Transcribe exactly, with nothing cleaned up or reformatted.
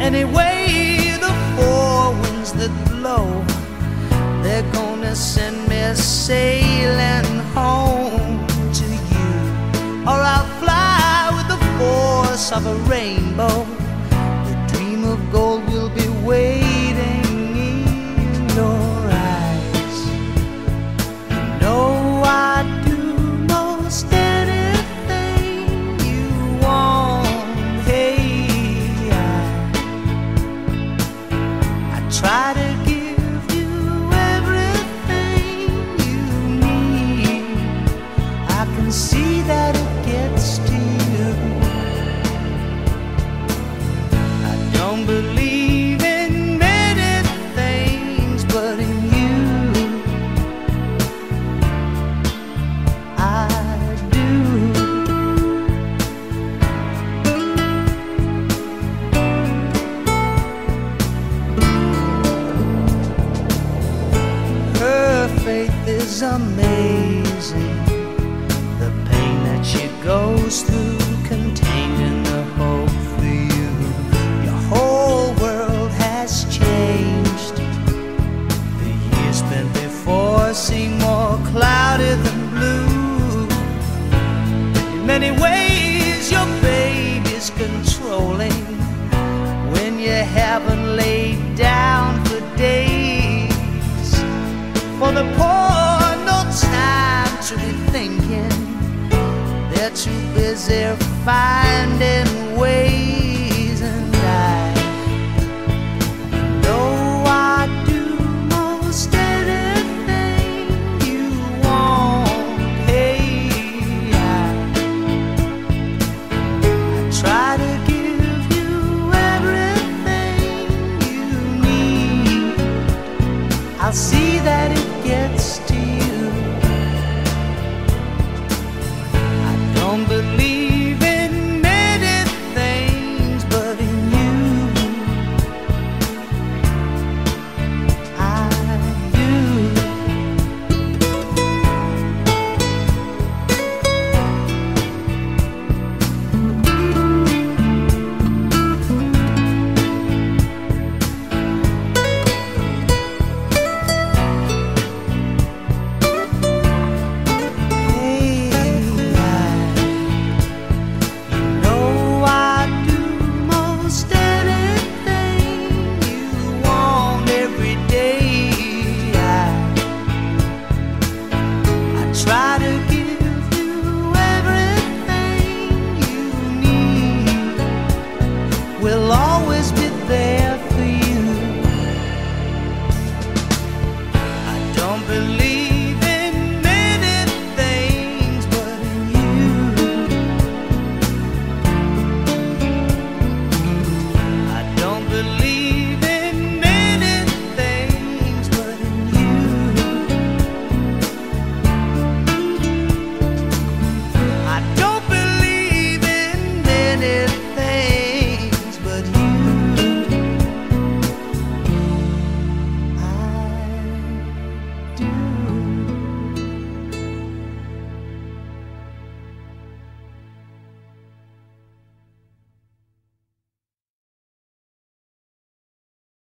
Anyway, the four winds that blow, they're gonna send me sailing home to you. Or I'll fly with the force of a rainbow. The dream of gold will be waiting in your eyes. You know I'd do most anything you want. Hey, I, I try to give you everything you need. I can see that it gets to you. I don't believe in many things, but in you I do. Her faith is amazing. The pain that she goes through, contained in the hope for you. Your whole world has changed. The years spent before seem more cloudy than blue. In many ways your baby's controlling when you haven't laid down for days. For the poor, no time to be thinking. They're too busy finding ways. And I know I'd do most anything you want. Hey, I, I try to give you everything you need. I'll see